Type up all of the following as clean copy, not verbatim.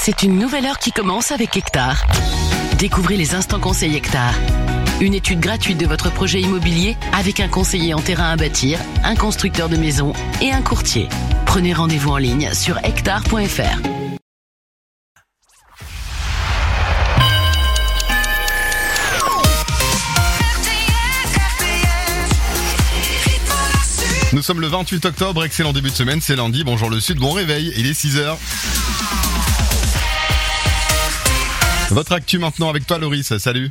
C'est une nouvelle heure qui commence avec Hectare. Découvrez les instants conseils Hectare. Une étude gratuite de votre projet immobilier avec un conseiller en terrain à bâtir, un constructeur de maisons et un courtier. Prenez rendez-vous en ligne sur hectare.fr. Nous sommes le 28 octobre, excellent début de semaine, c'est lundi, bonjour le Sud, bon réveil, il est 6h. Votre actu maintenant avec toi Loris, salut.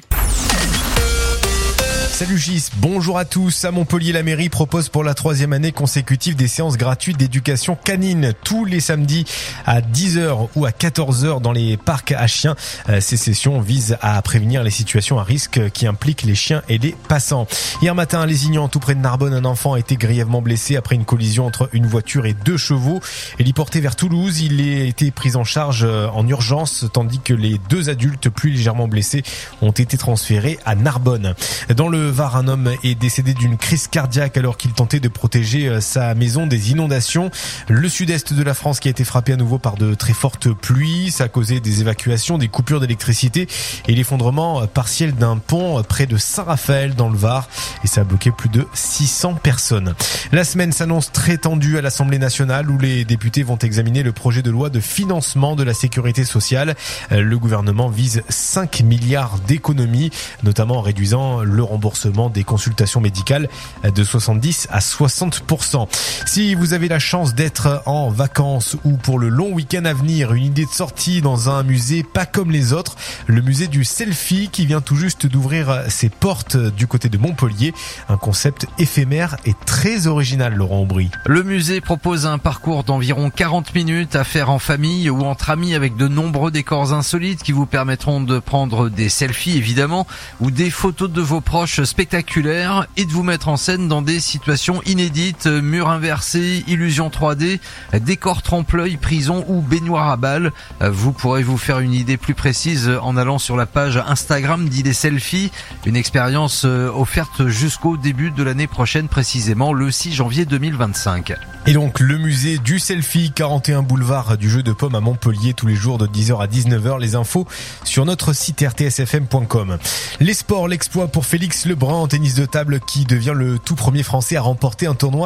Salut Gis, bonjour à tous. À Montpellier, la mairie propose pour la 3e année consécutive des séances gratuites d'éducation canine tous les samedis à 10h ou à 14h dans les parcs à chiens. Ces sessions visent à prévenir les situations à risque qui impliquent les chiens et les passants. Hier matin à Lézignan, tout près de Narbonne, un enfant a été grièvement blessé après une collision entre une voiture et 2 chevaux. Héliporté vers Toulouse, il a été pris en charge en urgence tandis que les 2 adultes plus légèrement blessés ont été transférés à Narbonne. Dans le Var, un homme est décédé d'une crise cardiaque alors qu'il tentait de protéger sa maison des inondations. Le sud-est de la France qui a été frappé à nouveau par de très fortes pluies. Ça a causé des évacuations, des coupures d'électricité et l'effondrement partiel d'un pont près de Saint-Raphaël dans le Var. Et ça a bloqué plus de 600 personnes. La semaine s'annonce très tendue à l'Assemblée nationale où les députés vont examiner le projet de loi de financement de la sécurité sociale. Le gouvernement vise 5 milliards d'économies, notamment en réduisant le remboursement des consultations médicales de 70 à 60%. Si vous avez la chance d'être en vacances ou pour le long week-end à venir, une idée de sortie dans un musée pas comme les autres, le musée du selfie qui vient tout juste d'ouvrir ses portes du côté de Montpellier. Un concept éphémère et très original, Laurent Aubry. Le musée propose un parcours d'environ 40 minutes à faire en famille ou entre amis avec de nombreux décors insolites qui vous permettront de prendre des selfies évidemment ou des photos de vos proches spectaculaires et de vous mettre en scène dans des situations inédites, murs inversés, illusions 3D, décors trompe-l'œil, prison ou baignoire à balles. Vous pourrez vous faire une idée plus précise en allant sur la page Instagram d'Idées Selfie, une expérience offerte jusqu'au début de l'année prochaine, précisément le 6 janvier 2025. Et donc le musée du selfie, 41 boulevard du Jeu de Paume à Montpellier, tous les jours de 10h à 19h. Les infos sur notre site rtsfm.com. Les sports, l'exploit pour Félix Lebrun en tennis de table qui devient le tout premier français à remporter un tournoi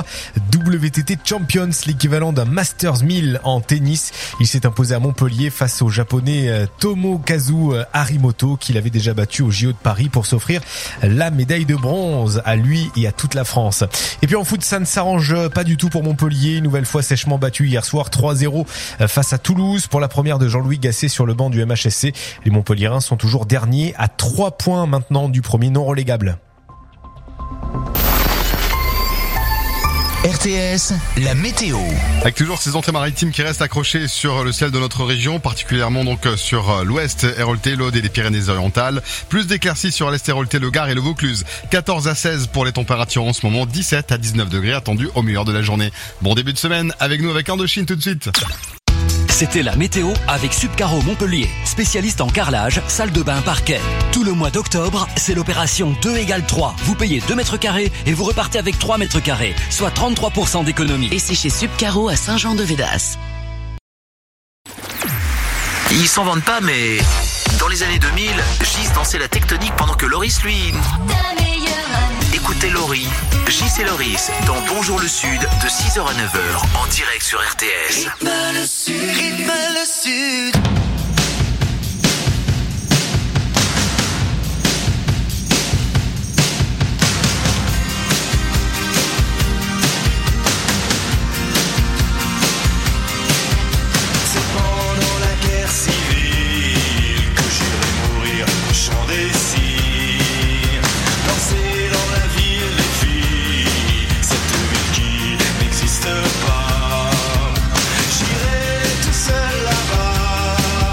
WTT Champions, l'équivalent d'un Masters 1000 en tennis. Il s'est imposé à Montpellier face au japonais Tomokazu Harimoto qu'il avait déjà battu au JO de Paris pour s'offrir la médaille de bronze à lui et à toute la France. Et puis en foot, ça ne s'arrange pas du tout pour Montpellier, une nouvelle fois sèchement battu hier soir 3-0 face à Toulouse pour la première de Jean-Louis Gasset sur le banc du MHSC. Les Montpelliérains sont toujours derniers à 3 points maintenant du premier non relégable. RTS, la météo. Avec toujours ces entrées maritimes qui restent accrochées sur le ciel de notre région, particulièrement donc sur l'ouest, Héraultais, l'Aude et les Pyrénées-Orientales. Plus d'éclaircies sur l'est, Héraultais, le Gard et le Vaucluse. 14 à 16 pour les températures en ce moment, 17 à 19 degrés attendus au meilleur de la journée. Bon début de semaine avec nous avec Indochine tout de suite. C'était la météo avec Subcaro Montpellier, spécialiste en carrelage, salle de bain, parquet. Tout le mois d'octobre, c'est l'opération 2 = 3. Vous payez 2 mètres carrés et vous repartez avec 3 mètres carrés, soit 33% d'économie. Et c'est chez Subcaro à Saint-Jean-de-Védas. Ils s'en vendent pas, mais dans les années 2000, Gis dansait la tectonique pendant que Loris, lui... Écoutez Laurie, Gis et Loris dans Bonjour le Sud de 6h à 9h en direct sur RTS. Rythme le Sud, rythme le Sud. C'est pendant la guerre civile que j'irai mourir au champ des cygnes. Danser dans la ville des filles, cette ville qui n'existe pas. J'irai tout seul là-bas.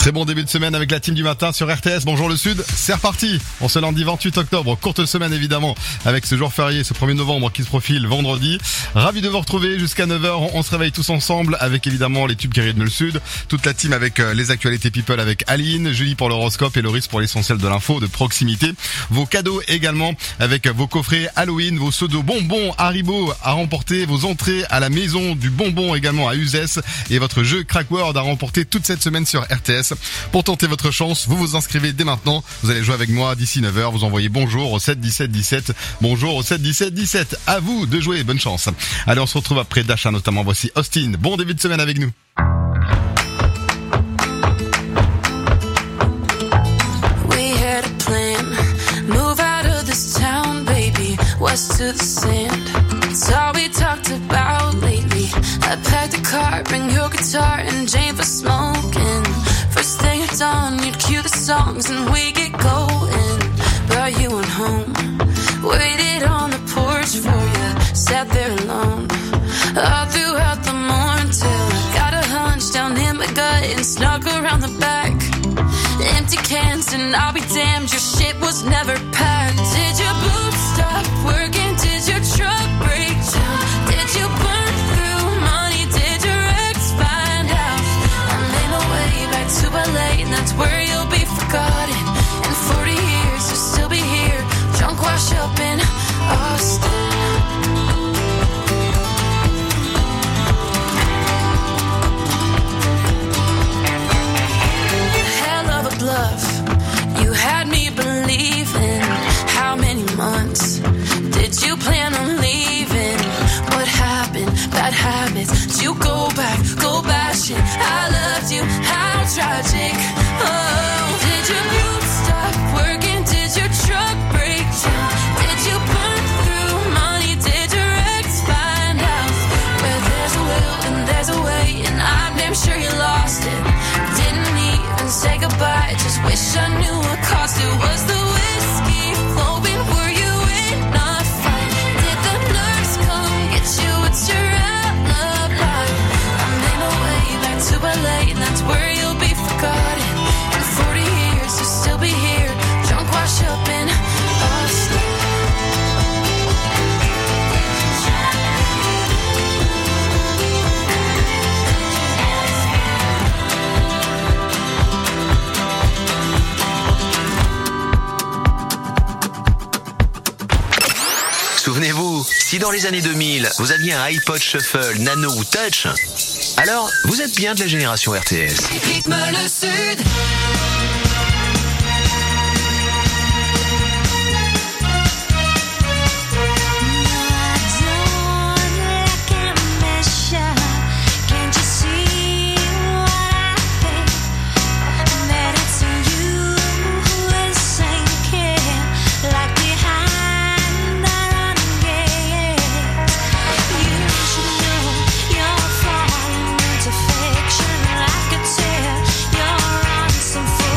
Très bon début de semaine avec la team du matin sur RTS. Bonjour le Sud, c'est reparti. On se lundi 28 octobre, courte semaine évidemment, avec ce jour férié, ce 1er novembre qui se profile vendredi. Ravi de vous retrouver jusqu'à 9h. On se réveille tous ensemble avec évidemment les tubes qui rythment le Sud. Toute la team avec les actualités people avec Aline, Julie pour l'horoscope et Loris pour l'essentiel de l'info de proximité. Vos cadeaux également avec vos coffrets Halloween, vos seaux de bonbons Haribo à remporter, vos entrées à la maison du bonbon également à Uzès et votre jeu Crackword à remporter toute cette semaine sur RTS. Pour tenter votre chance, vous vous inscrivez dès maintenant. Vous allez jouer avec moi d'ici 9h. Vous envoyez bonjour au 7 17 17. Bonjour au 7 17 17. À vous de jouer. Bonne chance. Allez, on se retrouve après d'achat notamment. Voici Austin. Bon début de semaine avec nous. We had a plan. Move out of this town, baby. West to the sand. It's all we talked about lately. I packed the car, bring your guitar and Jane for smoking. First thing at dawn, you'd cue the songs and we get going. But you went home, waited on the porch for you, sat there alone. All throughout the morning till I got a hunch down in my gut and snuck around the back. Empty cans and I'll be damned, your shit was never packed. Did your boots stop working? Did your truck break down? Did you burn through money? Did your ex find out? I made my way back to LA and that's where you'll be forgotten. In 40 years you'll still be here, drunk wash up in Austin. Love, you had me believing. How many months did you plan on leaving? What happened? Bad habits. Did you go bashing? I loved you, how tragic. Oh, did your boots stop working? Did your truck break down? Did you burn through money? Did your ex find out? Where there's a will and there's a way, and I'm damn sure you lost it. Didn't even say goodbye, just wish I knew what cost it. Was the whiskey flowing? Were you in a fight? Did the nurse come get you? What's your alibi? I made my way back to LA and that's where you'll be forgotten. In 40 years you'll still be here, drunk wash up in Austin. Souvenez-vous, si dans les années 2000, vous aviez un iPod Shuffle, Nano ou Touch, alors vous êtes bien de la génération RTS. Rythme le Sud. Fiction, I could tell you're on some fool.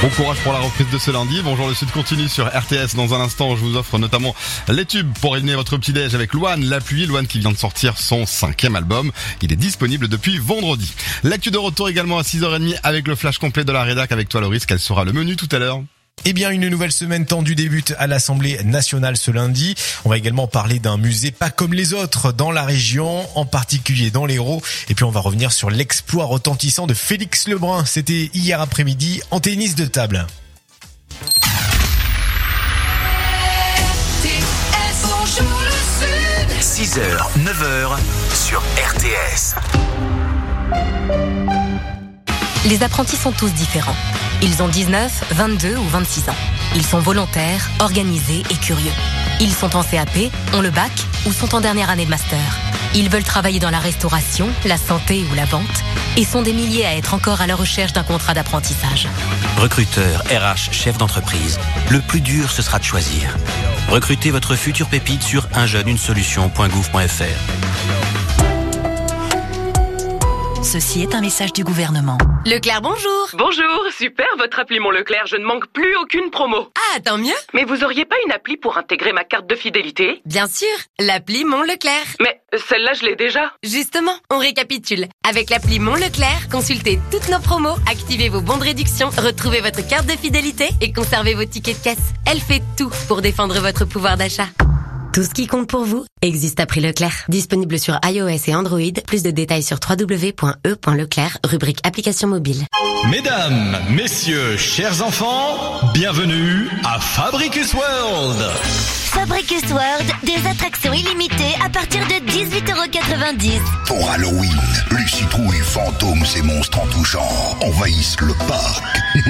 Bon courage pour la reprise de ce lundi. Bonjour le Sud continue sur RTS. Dans un instant, je vous offre notamment les tubes pour éliminer votre petit-déj avec Louane, La Pluie. Louane qui vient de sortir son 5e album. Il est disponible depuis vendredi. L'actu de retour également à 6h30 avec le flash complet de la rédac avec toi Loris. Quel sera le menu tout à l'heure? Eh bien, une nouvelle semaine tendue débute à l'Assemblée nationale ce lundi. On va également parler d'un musée pas comme les autres dans la région, en particulier dans l'Hérault. Et puis, on va revenir sur l'exploit retentissant de Félix Lebrun. C'était hier après-midi en tennis de table. 6h, 9h sur RTS. Les apprentis sont tous différents. Ils ont 19, 22 ou 26 ans. Ils sont volontaires, organisés et curieux. Ils sont en CAP, ont le bac ou sont en dernière année de master. Ils veulent travailler dans la restauration, la santé ou la vente et sont des milliers à être encore à la recherche d'un contrat d'apprentissage. Recruteur, RH, chef d'entreprise, le plus dur ce sera de choisir. Recrutez votre future pépite sur unjeuneunesolution.gouv.fr. Ceci est un message du gouvernement. Leclerc, bonjour. Bonjour, super votre appli Mon Leclerc, je ne manque plus aucune promo. Ah, tant mieux. Mais vous auriez pas une appli pour intégrer ma carte de fidélité? Bien sûr, l'appli Mon Leclerc. Mais celle-là je l'ai déjà. Justement, on récapitule. Avec l'appli Mon Leclerc, consultez toutes nos promos, activez vos bons de réduction, retrouvez votre carte de fidélité et conservez vos tickets de caisse. Elle fait tout pour défendre votre pouvoir d'achat. Tout ce qui compte pour vous existe à prix Leclerc. Disponible sur iOS et Android. Plus de détails sur www.e.leclerc, rubrique application mobile. Mesdames, messieurs, chers enfants, bienvenue à Fabricus World. Fabricus World, des attractions illimitées à partir de 18,90 €. Pour Halloween, les citrouilles, fantômes et monstres en tout genre envahissent le parc.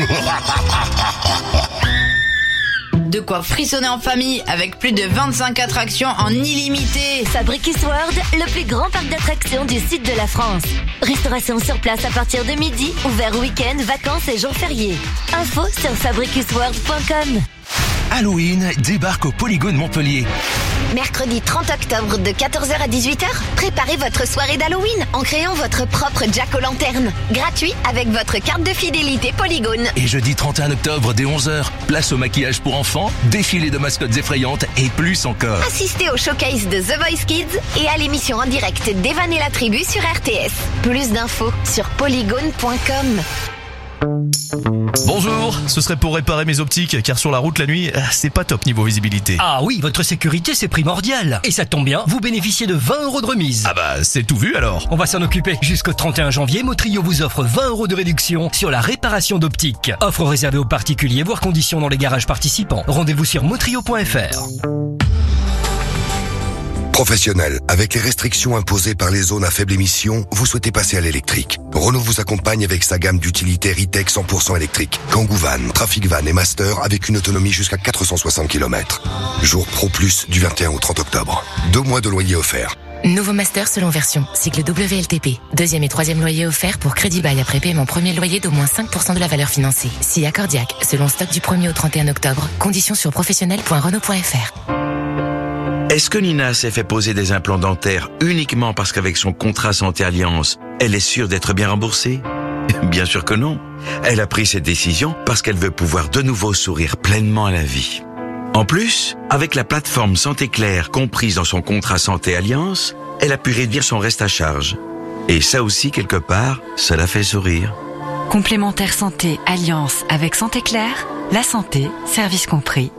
De quoi frissonner en famille avec plus de 25 attractions en illimité. Fabricus World, le plus grand parc d'attractions du sud de la France. Restauration sur place à partir de midi, ouvert week-end, vacances et jours fériés. Info sur fabricusworld.com. Halloween débarque au Polygone Montpellier. Mercredi 30 octobre de 14h à 18h, préparez votre soirée d'Halloween en créant votre propre Jack-o'-lanterne. Gratuit avec votre carte de fidélité Polygone. Et jeudi 31 octobre dès 11h, place au maquillage pour enfants, défilé de mascottes effrayantes et plus encore. Assistez au showcase de The Voice Kids et à l'émission en direct d'Evan et la tribu sur RTS. Plus d'infos sur polygone.com. Bonjour, ce serait pour réparer mes optiques car sur la route la nuit, c'est pas top niveau visibilité. Ah oui, votre sécurité c'est primordial. Et ça tombe bien, vous bénéficiez de 20 € de remise. Ah bah c'est tout vu alors. On va s'en occuper. Jusqu'au 31 janvier, Motrio vous offre 20 € de réduction sur la réparation d'optiques. Offre réservée aux particuliers, voire conditions dans les garages participants. Rendez-vous sur motrio.fr. Professionnels, avec les restrictions imposées par les zones à faible émission, vous souhaitez passer à l'électrique. Renault vous accompagne avec sa gamme d'utilitaires e-tech 100% électrique. Kangoo Van, Trafic Van et Master avec une autonomie jusqu'à 460 km. Jour Pro Plus du 21 au 30 octobre. 2 mois de loyer offert. Nouveau master selon version. Cycle WLTP. 2e et 3e loyer offert pour crédit bail après paiement premier loyer d'au moins 5% de la valeur financée. Si accordiaque, selon stock du 1er au 31 octobre. Conditions sur professionnel.renault.fr. Est-ce que Nina s'est fait poser des implants dentaires uniquement parce qu'avec son contrat Santé Alliance, elle est sûre d'être bien remboursée? Bien sûr que non. Elle a pris cette décision parce qu'elle veut pouvoir de nouveau sourire pleinement à la vie. En plus, avec la plateforme Santé Claire comprise dans son contrat Santé Alliance, elle a pu réduire son reste à charge. Et ça aussi, quelque part, ça la fait sourire. Complémentaire santé Alliance avec Santé Claire, la santé, service compris.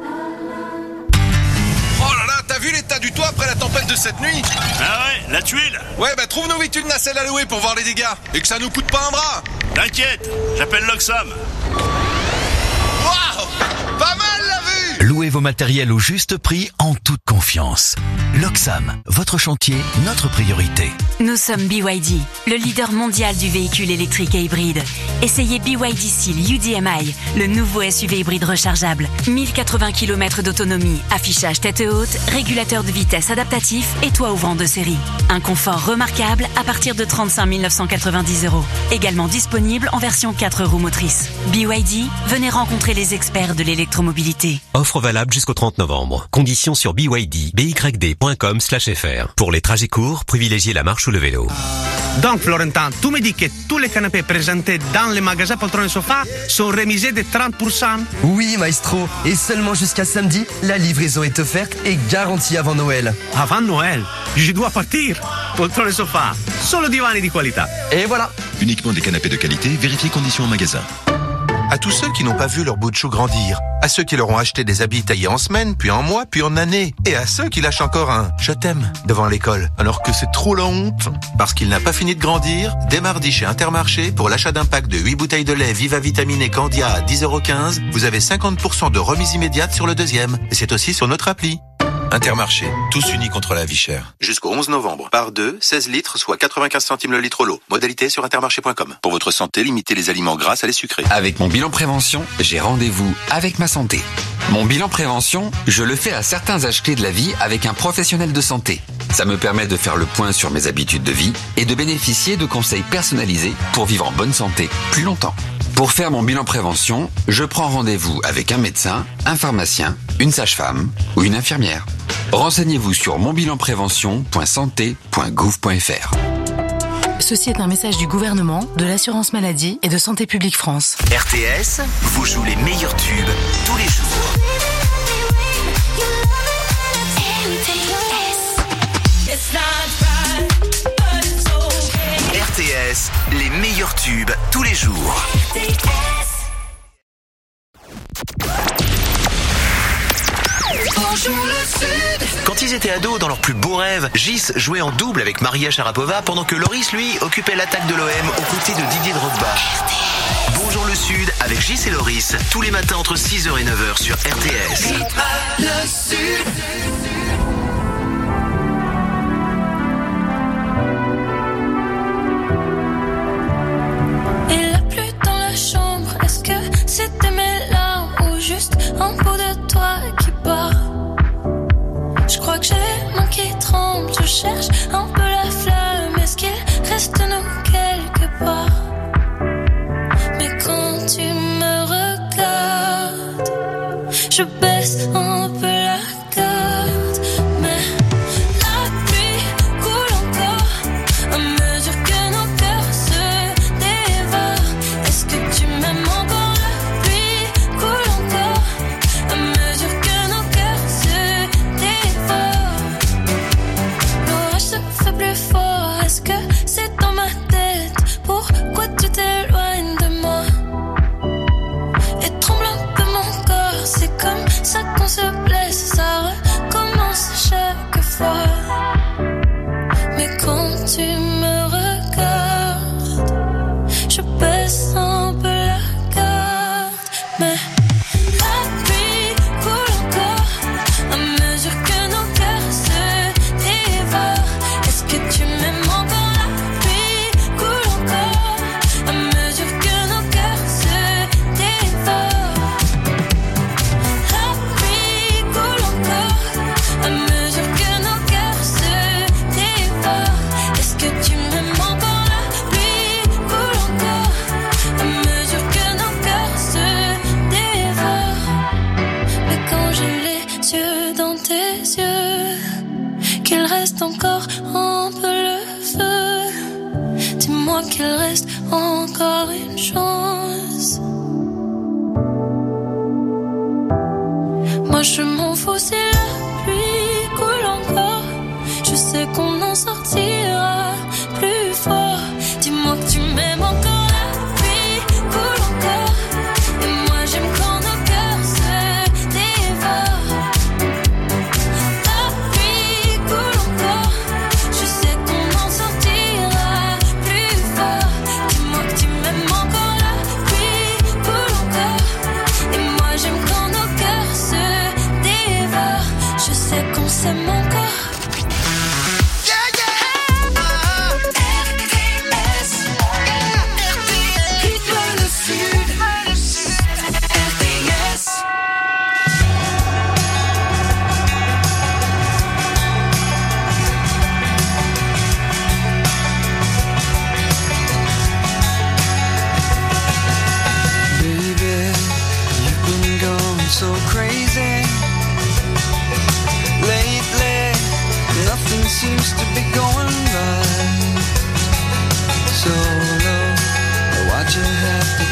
T'as vu l'état du toit après la tempête de cette nuit? Ah ouais, la tuile. Ouais, bah trouve-nous vite une nacelle à louer pour voir les dégâts. Et que ça nous coûte pas un bras. T'inquiète, j'appelle l'Oxfam. Waouh, pas mal la vue. Louez vos matériels au juste prix en toute confiance. L'Oxam, votre chantier, notre priorité. Nous sommes BYD, le leader mondial du véhicule électrique et hybride. Essayez BYD Seal UDMI, le nouveau SUV hybride rechargeable. 1080 km d'autonomie, affichage tête haute, régulateur de vitesse adaptatif et toit ouvrant de série. Un confort remarquable à partir de 35 990 €. Également disponible en version 4 roues motrices. BYD, venez rencontrer les experts de l'électromobilité. Offre valable jusqu'au 30 novembre. Conditions sur BYD, byd.com/fr. Pour les trajets courts, privilégiez la marche ou le vélo. Donc, Florentin, tu me dis que tous les canapés présentés dans les magasins Poltron et Sofa sont remisés de 30%? Oui, maestro. Et seulement jusqu'à samedi, la livraison est offerte et garantie avant Noël. Avant Noël? Je dois partir. Poltron et Sofa, solo divani di qualità. Et voilà. Uniquement des canapés de qualité, vérifiez conditions en magasin. À tous ceux qui n'ont pas vu leur bout de chou grandir, à ceux qui leur ont acheté des habits taillés en semaines, puis en mois, puis en années, et à ceux qui lâchent encore un « je t'aime » devant l'école, alors que c'est trop la honte. Parce qu'il n'a pas fini de grandir, dès mardi chez Intermarché, pour l'achat d'un pack de 8 bouteilles de lait Viva Vitaminé Candia à 10,15 €, vous avez 50% de remise immédiate sur le deuxième. Et c'est aussi sur notre appli. Intermarché, tous unis contre la vie chère. Jusqu'au 11 novembre, par 2, 16 litres, soit 95 centimes le litre l'eau. Modalité sur intermarché.com. Pour votre santé, limitez les aliments gras à les sucrés. Avec mon bilan prévention, j'ai rendez-vous avec ma santé. Mon bilan prévention, je le fais à certains âges clés de la vie avec un professionnel de santé. Ça me permet de faire le point sur mes habitudes de vie et de bénéficier de conseils personnalisés pour vivre en bonne santé plus longtemps. Pour faire mon bilan prévention, je prends rendez-vous avec un médecin, un pharmacien, une sage-femme ou une infirmière. Renseignez-vous sur monbilanprévention.santé.gouv.fr. Ceci est un message du gouvernement, de l'assurance maladie et de Santé publique France. RTS vous joue les meilleurs tubes tous les jours. RTS, les meilleurs tubes tous les jours. Bonjour le Sud. Quand ils étaient ados, dans leurs plus beaux rêves, Gis jouait en double avec Maria Sharapova pendant que Loris, lui, occupait l'attaque de l'OM aux côtés de Didier Drogba. Bonjour le Sud avec Gis et Loris, tous les matins entre 6h et 9h sur RTS. Le Sud. Il a plu dans la chambre, est-ce que c'était mes larmes ou juste un bout de toi qui part? Je crois que j'ai mon qui tremble, je cherche un peu la flamme, est-ce qu'il reste nous quelque part? Mais quand tu me regardes, je baisse un peu la garde, mais la pluie coule encore à mesure que nos cœurs se dévorent. Est-ce que tu m'aimes encore? La pluie coule encore à mesure que nos cœurs se dévorent. L'orage se fait plus fort, est-ce que c'est dans ma tête? Pourquoi tu t'éloignes de moi? Et tremble un peu mon corps, c'est comme ça qu'on se blesse, ça recommence chaque fois. Mais quand tu me regardes, je baisse un peu la garde, mais la pluie coule encore à mesure que nos cœurs se dévorent. Est-ce que tu m'aimes encore? La pluie coule encore à mesure que nos cœurs se dévorent. La pluie coule encore à mesure que nos cœurs se dévorent. Est-ce que tu m'aimes encore? La pluie coule encore à mesure que nos cœurs se dévorent. Mais quand j'ai les yeux dans tes yeux, qu'il reste encore un peu le feu, dis-moi qu'il reste encore une chance. Moi je m'en fous si la pluie coule encore, je sais qu'on en sortira plus fort. Dis-moi que tu m'aimes encore. La pluie coule encore et moi j'aime quand nos cœurs se dévorent. La pluie coule encore, je sais qu'on en sortira plus fort. Dis-moi que tu m'aimes encore. La pluie coule encore et moi j'aime quand nos cœurs se dévorent. Je sais qu'on s'aime encore.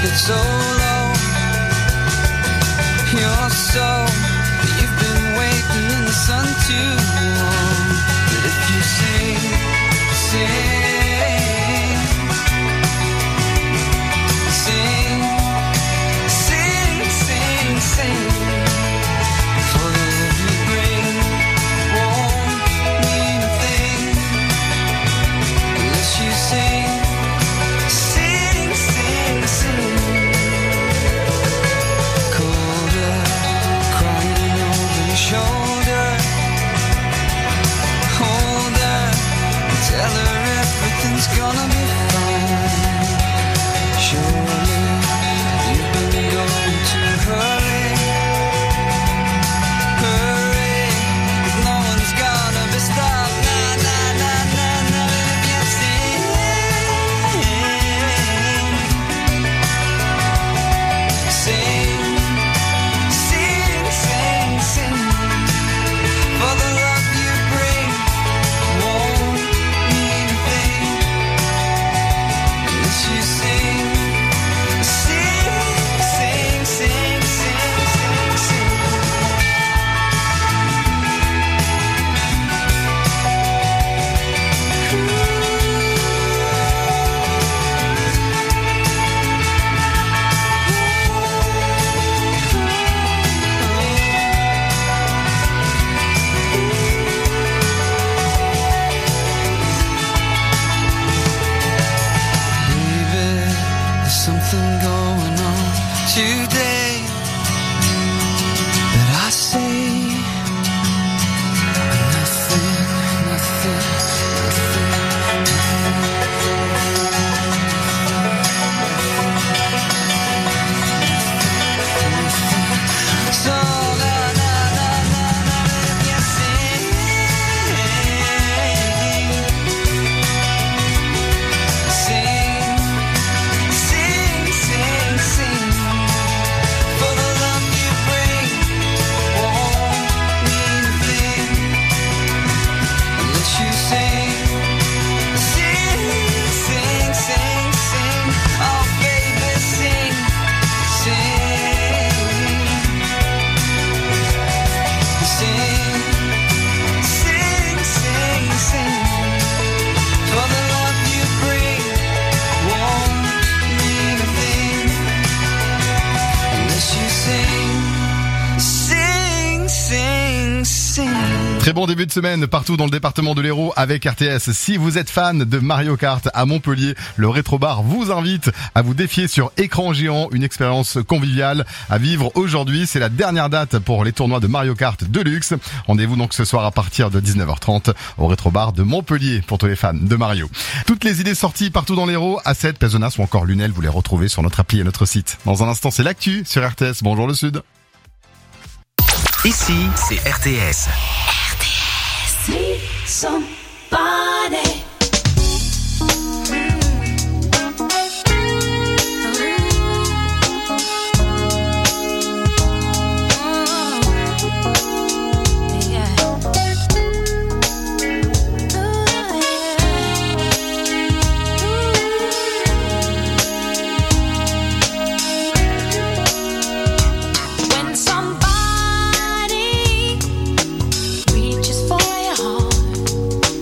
it's so low. You're so, you've been waiting in the sun too long. But if you sing, sing, sing, sing, sing, sing, for the love you bring won't mean a thing unless you sing, sing, sing, sing. Colder, crying over your shoulder. Hold her, tell her everything's gonna be fine. Surely you've been going too hurry, hurry. No one's gonna be stopped. Nah, nah, nah, nah, nah. If you sing, sing, sing, sing, sing, for the love you bring won't mean a thing unless you sing, sing, sing, sing, sing, sing, sing. Baby, there's something going on today that I say nothing, nothing, nothing. So na na na na na, if you sing, sing, sing, sing, sing, for the love you bring won't mean a thing unless you sing, sing, sing, sing, sing. Oh baby, sing, sing, sing, sing, sing, sing, for the love you bring won't mean a thing unless you sing, sing, sing, sing. Très bon début de semaine partout dans le département de l'Hérault avec RTS. Si vous êtes fan de Mario Kart à Montpellier, le Rétro Bar vous invite à vous défier sur écran géant, une expérience conviviale à vivre aujourd'hui. C'est la dernière date pour les tournois de Mario Kart Deluxe. Rendez-vous donc ce soir à partir de 19h30 au Rétro Bar de Montpellier pour tous les fans de Mario. Toutes les idées sorties partout dans l'Hérault, Asset, Pézenas ou encore Lunel, vous les retrouvez sur notre appli et notre site. Dans un instant, c'est l'actu sur RTS. Bonjour le Sud. Ici, c'est RTS. Need somebody. When somebody reaches for your heart,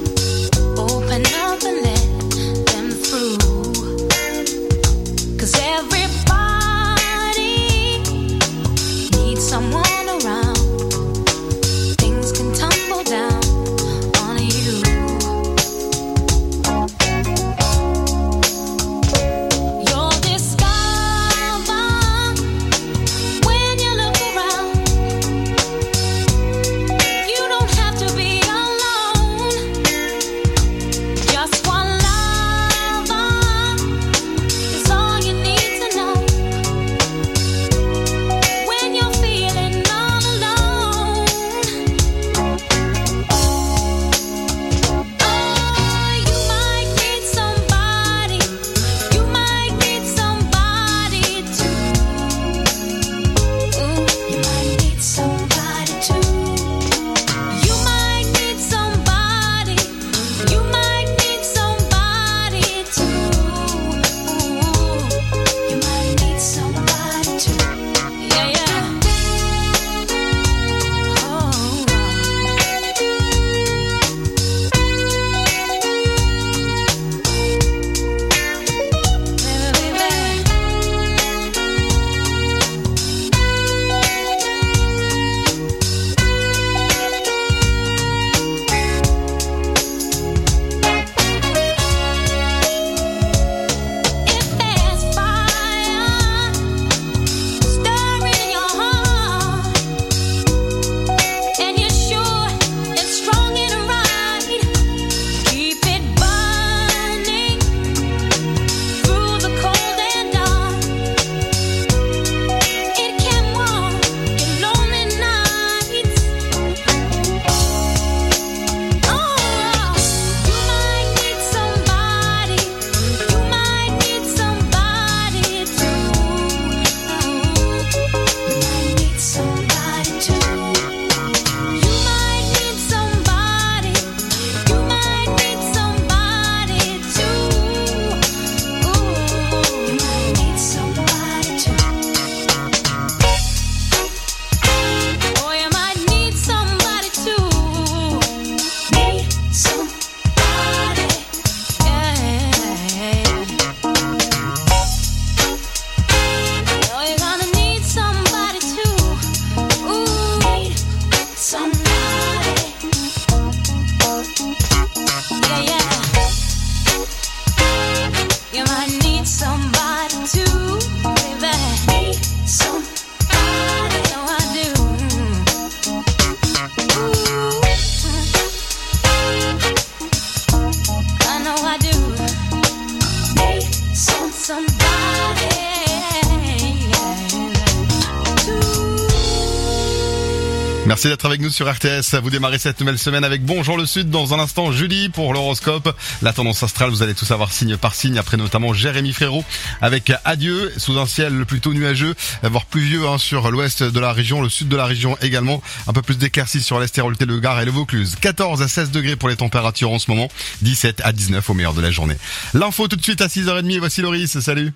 Merci d'être avec nous sur RTS. Vous démarrez cette nouvelle semaine avec Bonjour le Sud. Dans un instant, Julie pour l'horoscope. La tendance astrale, vous allez tout savoir signe par signe. Après notamment Jérémy Frérot avec Adieu, sous un ciel plutôt nuageux, voire pluvieux sur l'ouest de la région, le sud de la région également. Un peu plus d'éclaircies sur l'Estérolté, le Gard et le Vaucluse. 14 à 16 degrés pour les températures en ce moment. 17 à 19 au meilleur de la journée. L'info tout de suite à 6h30. Voici Loris. Salut.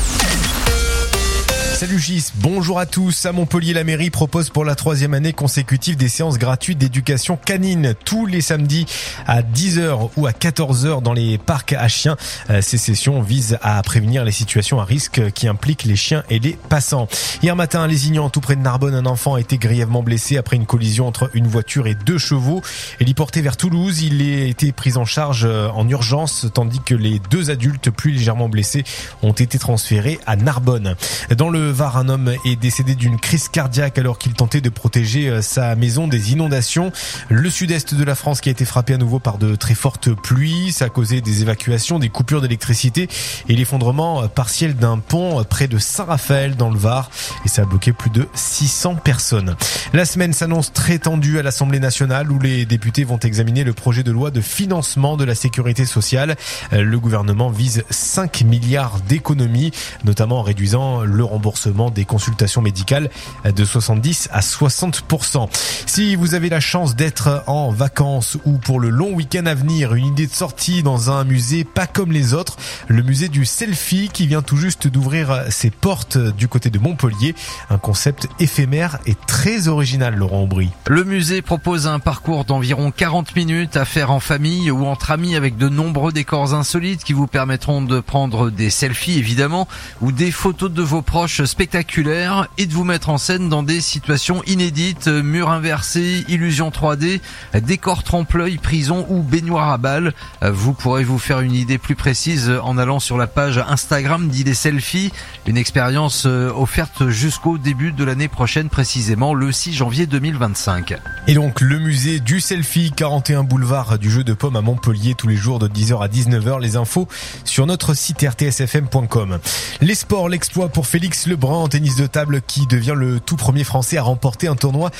Salut Gis, bonjour à tous. À Montpellier, la mairie propose pour la 3e année consécutive des séances gratuites d'éducation canine tous les samedis à 10h ou à 14h dans les parcs à chiens. Ces sessions visent à prévenir les situations à risque qui impliquent les chiens et les passants. Hier matin à Lézignan, tout près de Narbonne, un enfant a été grièvement blessé après une collision entre une voiture et 2 chevaux. Il est porté vers Toulouse. Il a été pris en charge en urgence, tandis que les 2 adultes plus légèrement blessés ont été transférés à Narbonne. Dans le Var, un homme est décédé d'une crise cardiaque alors qu'il tentait de protéger sa maison des inondations. Le sud-est de la France qui a été frappé à nouveau par de très fortes pluies. Ça a causé des évacuations, des coupures d'électricité et l'effondrement partiel d'un pont près de Saint-Raphaël dans le Var. Et ça a bloqué plus de 600 personnes. La semaine s'annonce très tendue à l'Assemblée nationale où les députés vont examiner le projet de loi de financement de la sécurité sociale. Le gouvernement vise 5 milliards d'économies, notamment en réduisant le remboursement des consultations médicales de 70 à 60%. Si vous avez la chance d'être en vacances ou pour le long week-end à venir, une idée de sortie dans un musée pas comme les autres, le musée du selfie qui vient tout juste d'ouvrir ses portes du côté de Montpellier. Un concept éphémère et très original, Laurent Aubry. Le musée propose un parcours d'environ 40 minutes à faire en famille ou entre amis avec de nombreux décors insolites qui vous permettront de prendre des selfies évidemment ou des photos de vos proches spectaculaires et de vous mettre en scène dans des situations inédites, murs inversés, illusions 3D, décors trompe-l'œil, prison ou baignoire à balles. Vous pourrez vous faire une idée plus précise en allant sur la page Instagram d'Idées Selfie, une expérience offerte jusqu'au début de l'année prochaine, précisément le 6 janvier 2025. Et donc le musée du selfie, 41 boulevard du Jeu de Paume à Montpellier, tous les jours de 10h à 19h. Les infos sur notre site rtsfm.com. Les sports, l'exploit pour Félix Lebrun en tennis de table qui devient le tout premier français à remporter un tournoi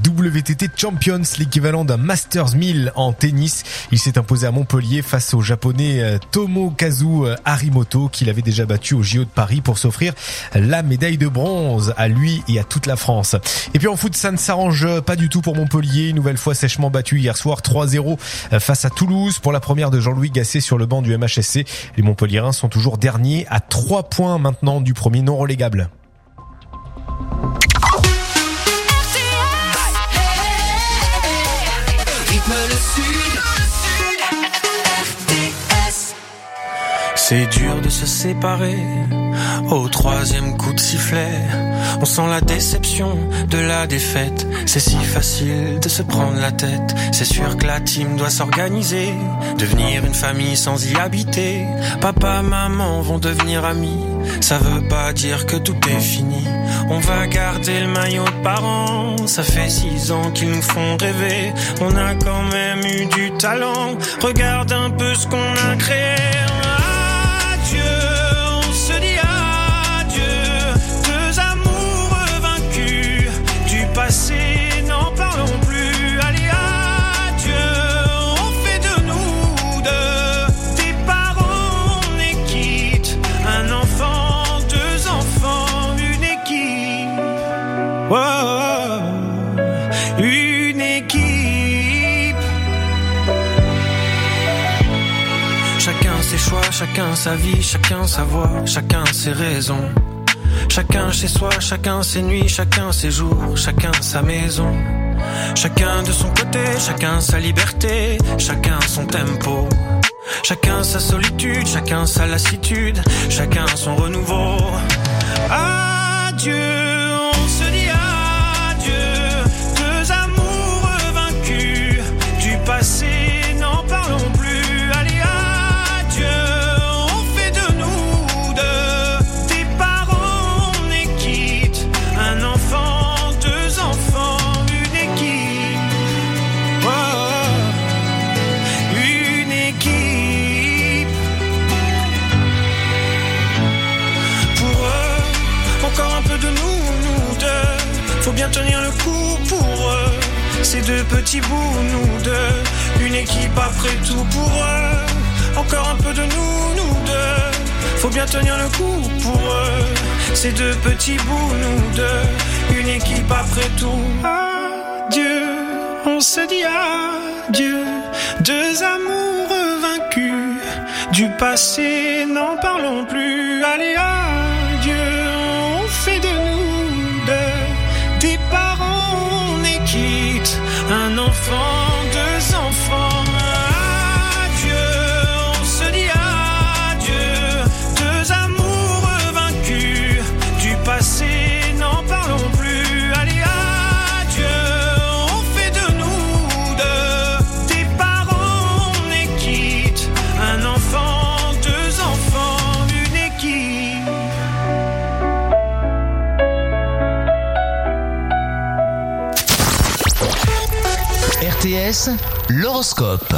WTT Champions, l'équivalent d'un Masters 1000 en tennis. Il s'est imposé à Montpellier face au japonais Tomokazu Harimoto qu'il avait déjà battu au JO de Paris pour s'offrir la médaille de bronze à lui et à toute la France. Et puis en foot, ça ne s'arrange pas du tout pour Montpellier, une nouvelle fois sèchement battu hier soir 3-0 face à Toulouse pour la première de Jean-Louis Gasset sur le banc du MHSC. Les Montpelliérains sont toujours derniers à 3 points maintenant du premier non relégable. C'est dur de se séparer au 3e coup de sifflet. On sent la déception de la défaite. C'est si facile de se prendre la tête. C'est sûr que la team doit s'organiser, devenir une famille sans y habiter. Papa, maman vont devenir amis. Ça veut pas dire que tout est fini. On va garder le maillot de parents. Ça fait 6 ans qu'ils nous font rêver. On a quand même eu du talent. Regarde un peu ce qu'on a créé. Adieu, on se dit adieu. 2 amours vaincus. Du passé, n'en parlons plus. Allez, adieu, on fait de nous 2 des parents, on est quitte. Un enfant, 2 enfants, une équipe. Oh, une équipe. Chacun ses choix, chacun sa vie, chacun sa voix, chacun ses raisons. Chacun chez soi, chacun ses nuits, chacun ses jours, chacun sa maison. Chacun de son côté, chacun sa liberté, chacun son tempo. Chacun sa solitude, chacun sa lassitude, chacun son renouveau. Adieu, on se dit adieu. 2 amours vaincus, du passé, n'en parlons plus. Allez, adieu, on fait de nous 2 des parents, on est quitte. Un enfant, 2 enfants, une équipe. Oh, une équipe. Pour eux, encore un peu de nous, deux petits bouts, nous deux. Une équipe après tout pour eux. Encore un peu de nous deux. Faut bien tenir le coup pour eux. Ces deux petits bouts, nous deux. Une équipe après tout. Adieu, on se dit adieu. Deux amoureux vaincus. Du passé, n'en parlons plus. Allez, adieu, on fait de nous deux. Des parents, on est quitte. Un enfant, deux enfants. Adieu, on se dit adieu. Deux amoureux vaincus. Du passé, n'en parlons plus. Allez, adieu, on fait de nous deux. Des parents, on est quitte. Un enfant, deux enfants, une équipe. RTS, l'horoscope.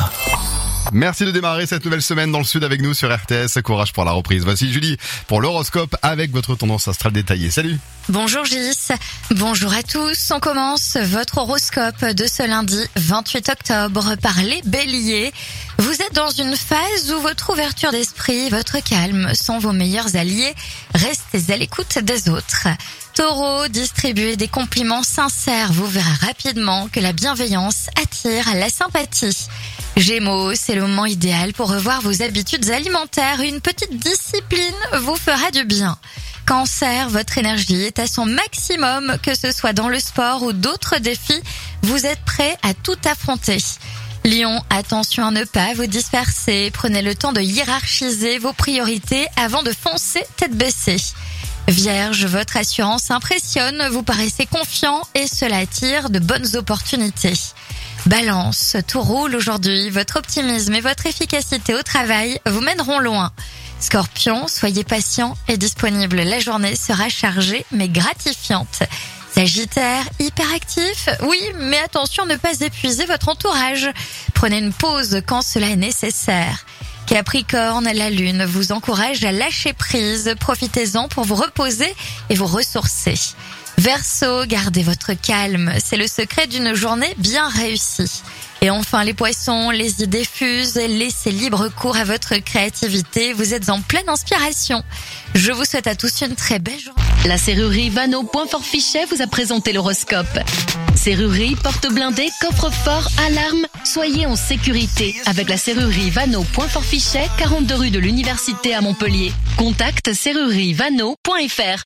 Merci de démarrer cette nouvelle semaine dans le Sud avec nous sur RTS. Courage pour la reprise. Voici Julie pour l'horoscope avec votre tendance astrale détaillée. Salut. Bonjour Gis, bonjour à tous. On commence votre horoscope de ce lundi 28 octobre par les béliers. Vous êtes dans une phase où votre ouverture d'esprit, votre calme sont vos meilleurs alliés. Restez à l'écoute des autres. Taureau, distribuez des compliments sincères. Vous verrez rapidement que la bienveillance attire la sympathie. Gémeaux, c'est le moment idéal pour revoir vos habitudes alimentaires. Une petite discipline vous fera du bien. Cancer, votre énergie est à son maximum, que ce soit dans le sport ou d'autres défis. Vous êtes prêt à tout affronter. Lion, attention à ne pas vous disperser. Prenez le temps de hiérarchiser vos priorités avant de foncer tête baissée. Vierge, votre assurance impressionne, vous paraissez confiant et cela attire de bonnes opportunités. Balance, tout roule aujourd'hui, votre optimisme et votre efficacité au travail vous mèneront loin. Scorpion, soyez patient et disponible, la journée sera chargée mais gratifiante. Sagittaire, hyperactif, oui, mais attention à ne pas épuiser votre entourage. Prenez une pause quand cela est nécessaire. Capricorne, la lune vous encourage à lâcher prise. Profitez-en pour vous reposer et vous ressourcer. Verseau, gardez votre calme. C'est le secret d'une journée bien réussie. Et enfin les poissons, les idées fusent. Laissez libre cours à votre créativité. Vous êtes en pleine inspiration. Je vous souhaite à tous une très belle journée. La serrurerie Vanneau Pointfort-Fichet vous a présenté l'horoscope. Serrurerie, porte blindée, coffre-fort, alarme. Soyez en sécurité avec la serrurerie Vanneau Pointfort-Fichet, 42 rue de l'Université à Montpellier. Contacte serrurerievanneau.fr.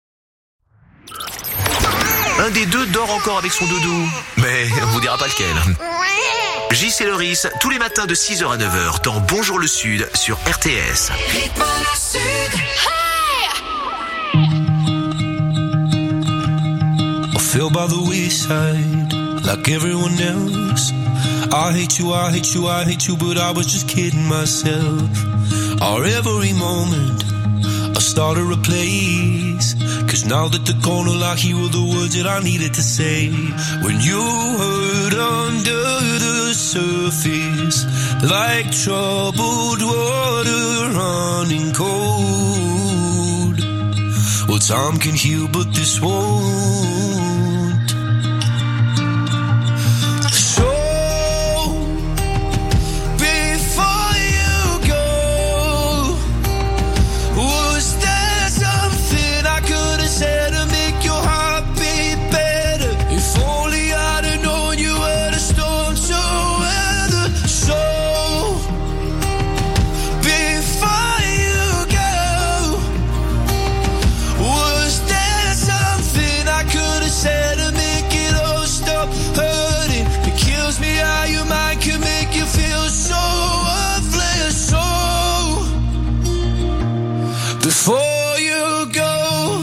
Un des deux dort encore avec son doudou, mais on vous dira pas lequel. Gis et Loris, tous les matins de 6h à 9h dans Bonjour le Sud sur RTS. Rythme le Sud. I feel by the wayside, like everyone else. I hate you, I hate you, I hate you, but I was just kidding myself. Our every moment, I started a place. Cause now that the corner lock, here were the words that I needed to say. When you hurt under the surface, like troubled water running cold. Well, time can heal, but this won't. Before you go,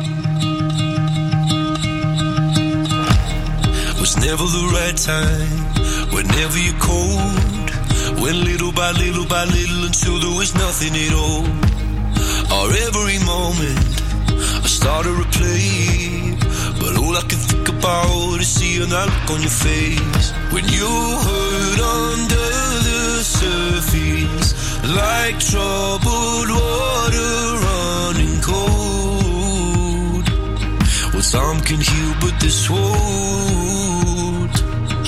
was never the right time. Whenever you're cold, went little by little by little until there was nothing at all. Or every moment I started to play, but all I can think about is seeing that look on your face. When you hurt under the surface, like troubled water running cold. Well, some can heal, but this won't.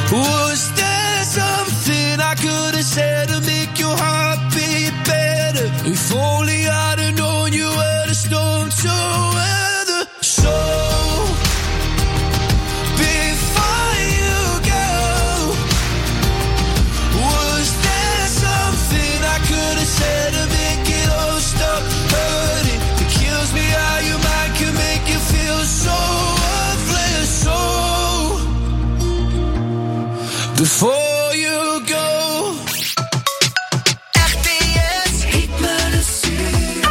Was there something I could have said to make your heart beat better? If only I'd have known you were the storm to weather. So before you go, was there something I could have said to make it all stop hurting? It kills me how your mind can make you feel so worthless. So before you go, RTS, rythme le sud,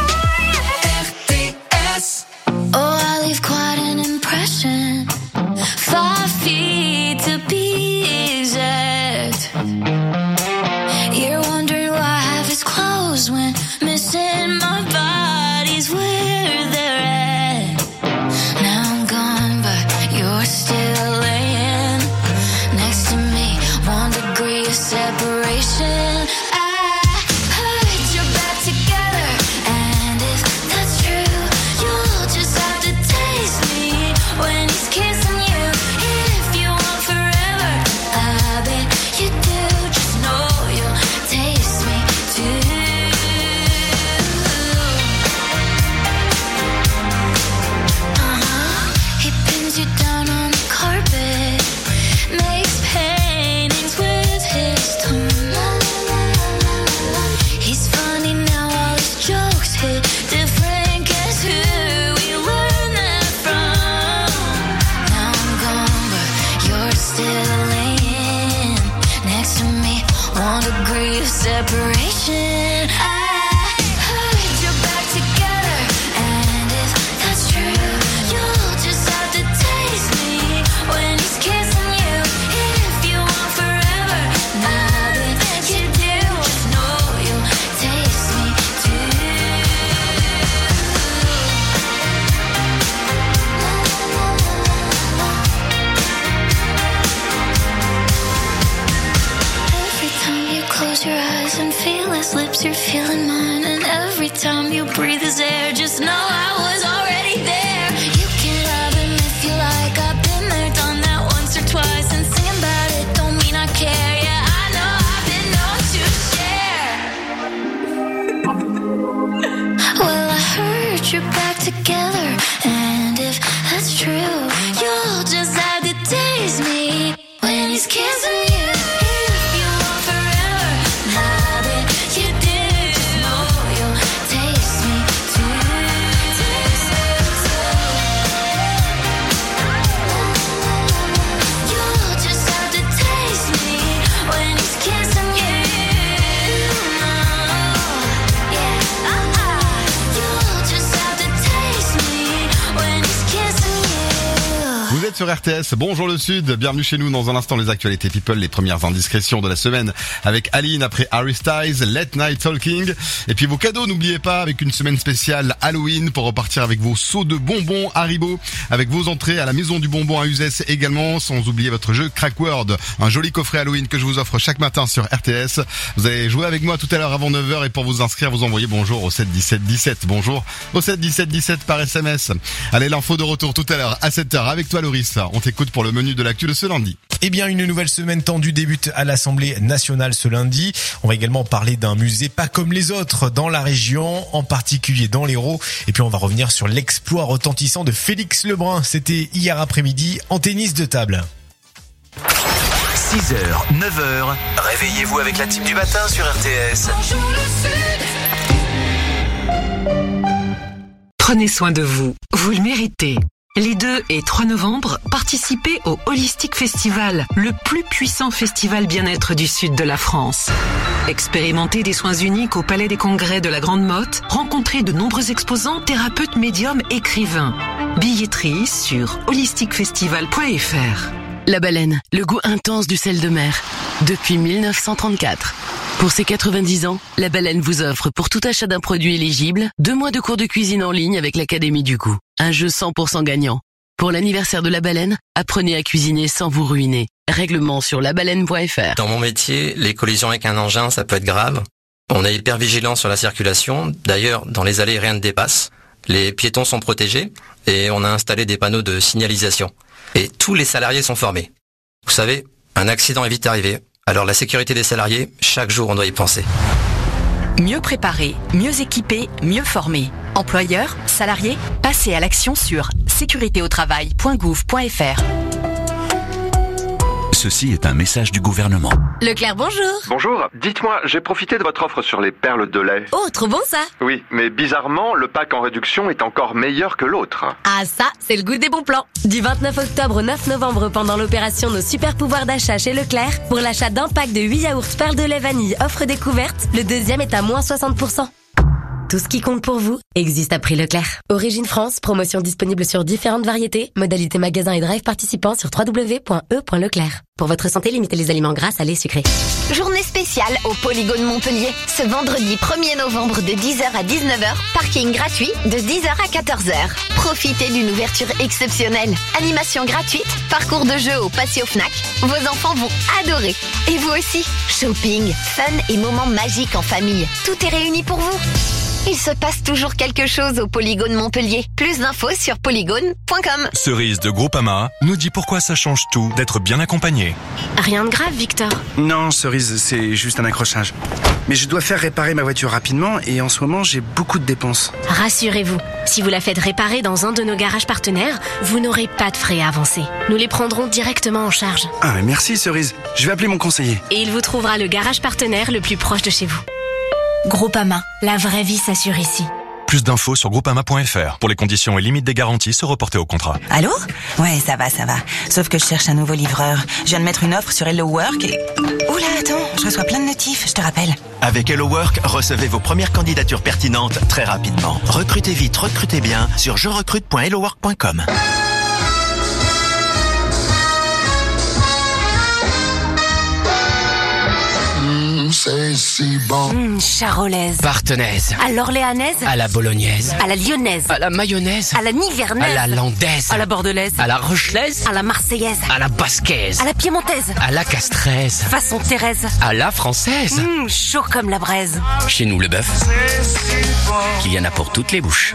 RTS. Oh, I leave quite an impression. 5 feet to be exact. You're wondering why I have his clothes when missing my body's where they're at. Now I'm gone, but you're still laying next to me. 1 degree of separation. I heard you're back together, and if that's true, you'll just have to taste me when he's kissing you. If you want forever, I bet you do. Just know you'll taste me too. He pins you down on the carpet, makes paintings with his tongue. He's funny now, all his jokes hit different. Guess who we learned that from? Now I'm gone, but you're still laying next to me. 1 degree of separation. I heard you're back together, and if that's true, you'll just have to taste me when he's kissing you. If you want forever, I bet you do. Just know you'll taste me too. Every time you close your eyes and feel his lips, you're feeling mine. And every time you breathe his air, just know I was already there. You can love him if you like. I've been there, done that once or twice. And singing about it don't mean I care. Yeah, I know I've been known to share. Well, I heard you're back together, and if that's true, you'll just have to taste me when he's kissing you. If you want forever, I bet you do. Just know you'll taste me too. Taste me too. You'll just have to taste me when he's kissing you. Yeah, you'll just have to taste me when he's kissing you. Vous êtes sur RTS, bonjour le Sud, bienvenue chez nous. Dans un instant, les actualités people, les premières indiscrétions de la semaine avec Aline après Harry Styles, Late Night Talking. Et puis vos cadeaux, n'oubliez pas, avec une semaine spéciale Halloween pour repartir avec vos seaux de bonbons Haribo, avec vos entrées à la maison du bonbon à Uzès également, sans oublier votre jeu Crack Word, un joli coffret Halloween que je vous offre chaque matin sur RTS. Vous allez jouer avec moi tout à l'heure avant 9h, et pour vous inscrire, vous envoyez bonjour au 7 17 17. Bonjour au 7 17 17 par SMS. Allez, l'info de retour tout à l'heure à 7h avec toi Loris. On t'écoute pour le menu de l'actu de ce lundi. Eh bien, une nouvelle semaine tendue débute à l'Assemblée nationale ce lundi. On va également parler d'un musée pas comme les autres dans la région, en particulier dans l'Hérault. Et puis on va revenir sur l'exploit retentissant de Félix Lebrun. C'était hier après-midi en tennis de table. 6h, 9h, réveillez-vous avec la team du matin sur RTS. Prenez soin de vous, vous le méritez. Les 2 et 3 novembre, participez au Holistic Festival, le plus puissant festival bien-être du sud de la France. Expérimentez des soins uniques au Palais des Congrès de la Grande Motte, rencontrez de nombreux exposants, thérapeutes, médiums, écrivains. Billetterie sur holisticfestival.fr. La baleine, le goût intense du sel de mer. Depuis 1934. Pour ses 90 ans, la baleine vous offre pour tout achat d'un produit éligible 2 mois de cours de cuisine en ligne avec l'Académie du goût. Un jeu 100% gagnant. Pour l'anniversaire de la baleine, apprenez à cuisiner sans vous ruiner. Règlement sur labaleine.fr. Dans mon métier, les collisions avec un engin, ça peut être grave. On est hyper vigilant sur la circulation. D'ailleurs, dans les allées, rien ne dépasse. Les piétons sont protégés et on a installé des panneaux de signalisation. Et tous les salariés sont formés. Vous savez, Un accident est vite arrivé. Alors la sécurité des salariés, chaque jour on doit y penser. Mieux préparé, mieux équipé, mieux formé. Employeurs, salariés, passez à l'action sur sécuritéautravail.gouv.fr. Ceci est un message du gouvernement. Leclerc, bonjour. Bonjour, dites-moi, j'ai profité de votre offre sur les perles de lait. Oh, trop bon ça. Oui, mais bizarrement, le pack en réduction est encore meilleur que l'autre. Ah ça, c'est le goût des bons plans. Du 29 octobre au 9 novembre pendant l'opération Nos super pouvoirs d'achat chez Leclerc, pour l'achat d'un pack de 8 yaourts perles de lait vanille offre découverte, le deuxième est à moins 60%. Tout ce qui compte pour vous existe à prix Leclerc. Origine France, promotion disponible sur différentes variétés, modalité magasin et drive participants sur www.e.leclerc. Pour votre santé, limitez les aliments gras, salés, sucrés. Journée spéciale au Polygone Montpellier. Ce vendredi 1er novembre de 10h à 19h, parking gratuit de 10h à 14h. Profitez d'une ouverture exceptionnelle. Animation gratuite, parcours de jeu au Patio Fnac. Vos enfants vont adorer. Et vous aussi. Shopping, fun et moments magiques en famille. Tout est réuni pour vous. Il se passe toujours quelque chose au Polygone Montpellier. Plus d'infos sur polygone.com. Cerise de Groupama nous dit pourquoi ça change tout d'être bien accompagné. Rien de grave, Victor. Non, Cerise, c'est juste un accrochage. Mais je dois faire réparer ma voiture rapidement et en ce moment, j'ai beaucoup de dépenses. Rassurez-vous, si vous la faites réparer dans un de nos garages partenaires, vous n'aurez pas de frais à avancer. Nous les prendrons directement en charge. Ah, mais merci Cerise. Je vais appeler mon conseiller. Et il vous trouvera le garage partenaire le plus proche de chez vous. Groupama, la vraie vie s'assure ici. Plus d'infos sur groupama.fr. Pour les conditions et limites des garanties, se reporter au contrat. Allô ? Ouais, ça va. Sauf que je cherche un nouveau livreur. Je viens de mettre une offre sur Hello Work et... Oula, attends, je reçois plein de notifs, je te rappelle. Avec Hello Work, recevez vos premières candidatures pertinentes très rapidement. Recrutez vite, recrutez bien sur jerecrute.hellowork.com. C'est si bon. Charolaise. Partenaise. À l'orléanaise. À la bolognaise. À la lyonnaise. À la mayonnaise. À la nivernaise. À la landaise. À la bordelaise. À la rochelaise. À la marseillaise. À la basquaise. À la piémontaise. À la castraise. Façon Thérèse. À la française. Chaud comme la braise. Chez nous, le bœuf, il y en a pour toutes les bouches.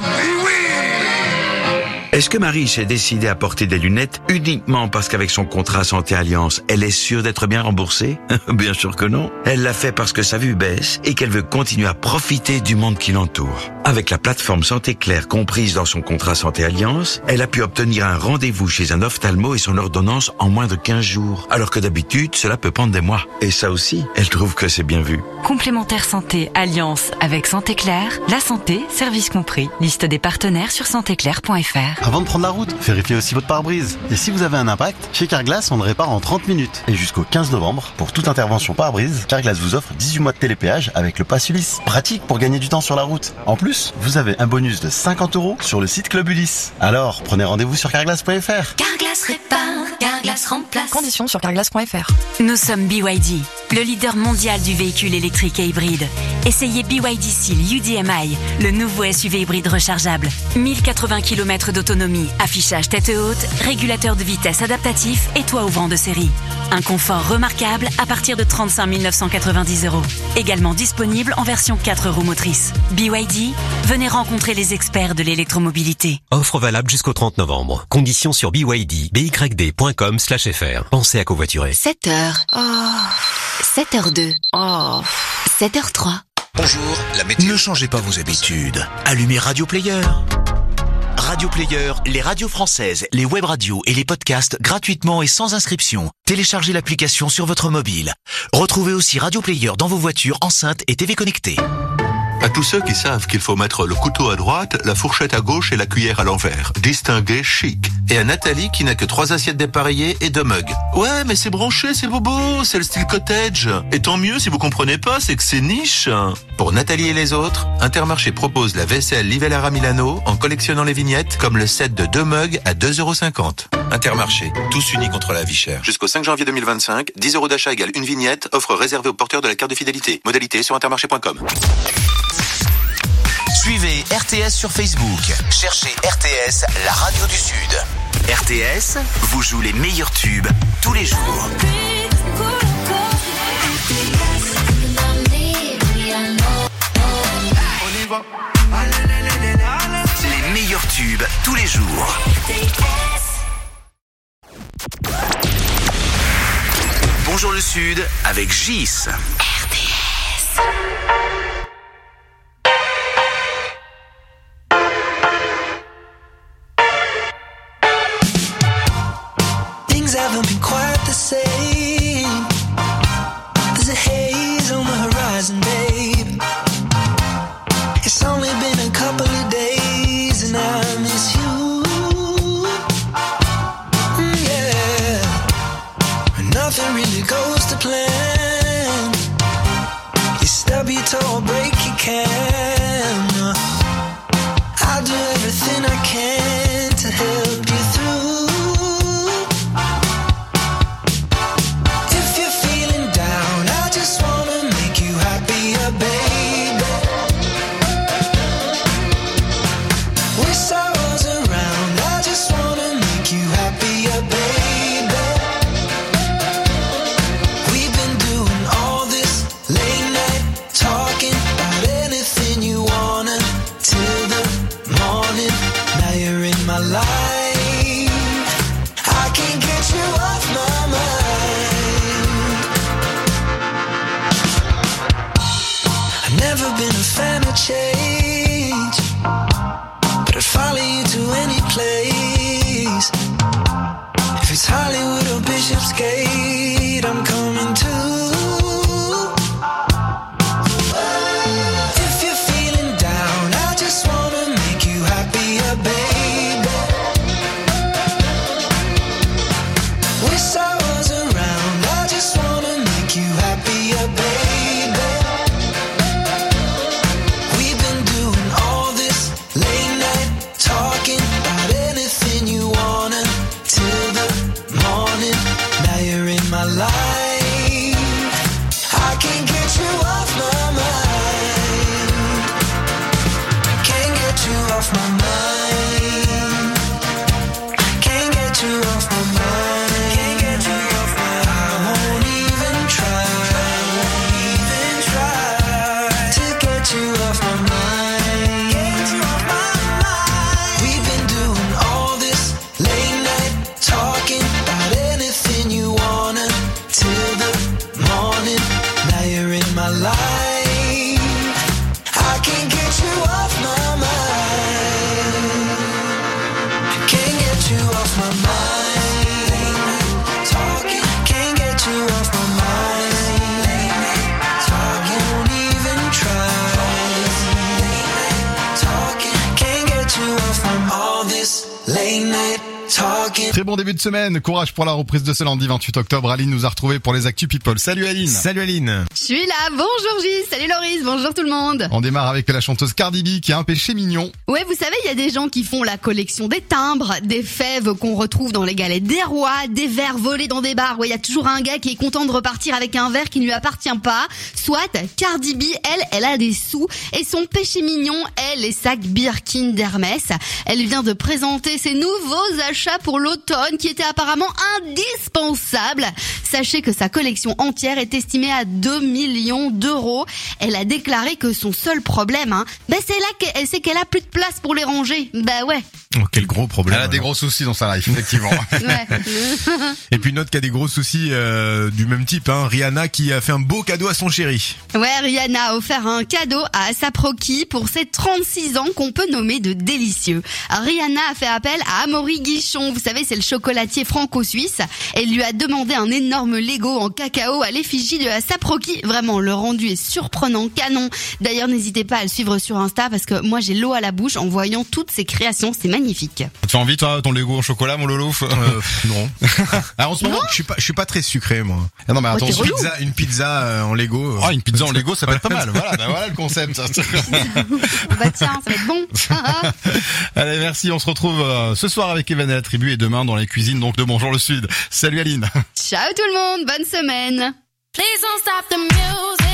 Est-ce que Marie s'est décidée à porter des lunettes uniquement parce qu'avec son contrat Santé Alliance, elle est sûre d'être bien remboursée? Bien sûr que non. Elle l'a fait parce que sa vue baisse et qu'elle veut continuer à profiter du monde qui l'entoure. Avec la plateforme Santé Claire comprise dans son contrat Santé Alliance, elle a pu obtenir un rendez-vous chez un ophtalmo et son ordonnance en moins de 15 jours. Alors que d'habitude, cela peut prendre des mois. Et ça aussi, elle trouve que c'est bien vu. Complémentaire santé Alliance avec Santé Claire. La santé, service compris. Liste des partenaires sur santéclaire.fr. Avant de prendre la route, vérifiez aussi votre pare-brise. Et si vous avez un impact, chez Carglass, on le répare en 30 minutes. Et jusqu'au 15 novembre, pour toute intervention pare-brise, Carglass vous offre 18 mois de télépéage avec le pass Ulysse. Pratique pour gagner du temps sur la route. En plus, vous avez un bonus de 50 € sur le site Club Ulysse. Alors, prenez rendez-vous sur carglass.fr. Carglass répare, Carglass remplace. Conditions sur carglass.fr. Nous sommes BYD, le leader mondial du véhicule électrique et hybride. Essayez BYD Seal UDMI, le nouveau SUV hybride rechargeable. 1080 km d'autonomie, affichage tête haute, régulateur de vitesse adaptatif et toit ouvrant de série. Un confort remarquable à partir de 35 990 €. Également disponible en version 4 roues motrices. BYD, venez rencontrer les experts de l'électromobilité. Offre valable jusqu'au 30 novembre. Conditions sur byd.com/fr. Pensez à covoiturer. 7h. 7h02. 7h03. Bonjour, la météo. Ne changez pas vos habitudes. Allumez Radio Player. Radio Player, les radios françaises, les web radios et les podcasts gratuitement et sans inscription. Téléchargez l'application sur votre mobile. Retrouvez aussi Radio Player dans vos voitures, enceintes et TV connectées. À tous ceux qui savent qu'il faut mettre le couteau à droite, la fourchette à gauche et la cuillère à l'envers. Distingué, chic. Et à Nathalie qui n'a que 3 assiettes dépareillées et 2 mugs. Ouais, mais c'est branché, c'est bobo, c'est le style cottage. Et tant mieux si vous comprenez pas, c'est que c'est niche. Pour Nathalie et les autres, Intermarché propose la vaisselle Livellera Milano en collectionnant les vignettes comme le set de 2 mugs à 2,50 €. Intermarché, tous unis contre la vie chère. Jusqu'au 5 janvier 2025, 10 € d'achat égale une vignette, offre réservée aux porteurs de la carte de fidélité. Modalité sur intermarché.com. Suivez RTS sur Facebook. Cherchez RTS, la radio du Sud. RTS vous joue les meilleurs tubes tous les jours. Les meilleurs tubes tous les jours. Bonjour le Sud avec Gis. RTS. Things haven't been quite the same. There's a haze on the horizon, babe. It's only been a couple of days and I miss you. Yeah. Nothing really goes to plan. You stub your toe or break your can. I'll do everything I can to help you through. If you're feeling down, I just wanna make you happier, baby. With sorrows around, I just wanna make you happier, baby. We've been doing all this late night talking about anything you wanna till the morning. Now you're in my life. I can't get you off my mind. I've never been a fan of change, but I'd follow you to any place. If it's Hollywood or Bishopsgate, I'm coming too. If you're feeling down, I just wanna make you happier, baby. With sorrows around, I just wanna make you happier, baby. We've been doing all this late night talking about anything you wanna till the morning. Now you're in my life. I can't get you off my mind. Can't get you off my mind. Can't get you off my mind. Can't get you off my mind. I won't even try. To get you off my mind. Get you off my mind. We've been doing all this late night talking about anything you wanna till the morning. Now you're in my life. I can't get you off my mind. Can't get you off my mind. Talking, can't get you off my mind. Talking, won't even try. Talking, can't get you off my mind. All this late night talking. Très bon début de semaine, courage pour la reprise de ce lundi 28 octobre. Aline nous a retrouvés pour les Actu People. Salut Aline. Salut Aline. Je suis là, bonjour Gis, salut Loris, bonjour tout le monde. On démarre avec la chanteuse Cardi B qui a un péché mignon. Ouais, vous savez, il y a des gens qui font la collection des timbres, des fèves qu'on retrouve dans les galettes des rois, des verres volés dans des bars. Ouais, il y a toujours un gars qui est content de repartir avec un verre qui ne lui appartient pas. Soit Cardi B, elle a des sous et son péché mignon est les sacs Birkin d'Hermès. Elle vient de présenter ses nouveaux achats pour l'automne qui étaient apparemment indispensables. Sachez que sa collection entière est estimée à 2 millions d'euros. Elle a déclaré que son seul problème, c'est qu'elle a plus de place pour les ranger. Bah ouais. Oh, quel gros problème. Elle a des gros soucis dans sa life, effectivement. Ouais. Et puis une autre qui a des gros soucis du même type, Rihanna qui a fait un beau cadeau à son chéri. Ouais, Rihanna a offert un cadeau à A$AP Rocky pour ses 36 ans qu'on peut nommer de délicieux. Rihanna a fait appel à Amaury Guichon, vous savez, c'est le chocolatier franco-suisse. Elle lui a demandé un énorme Lego en cacao à l'effigie de A$AP Rocky. Vraiment, le rendu est surprenant, canon. D'ailleurs, n'hésitez pas à le suivre sur Insta parce que moi j'ai l'eau à la bouche en voyant toutes ses créations, c'est magnifique. Ça te fait envie toi, ton Lego en chocolat, mon Lolo? Non. Alors, en ce moment, je suis pas très sucré moi. Ah non mais attends, une pizza en Lego. Ah, une pizza en Lego, ça peut être pas mal. Voilà le concept. Bah tiens, ça va être bon. Allez, merci, on se retrouve ce soir avec Evan et la tribu et demain dans les cuisines donc de Bonjour le Sud. Salut Aline. Ciao tout le monde, bonne semaine. Please don't stop the music.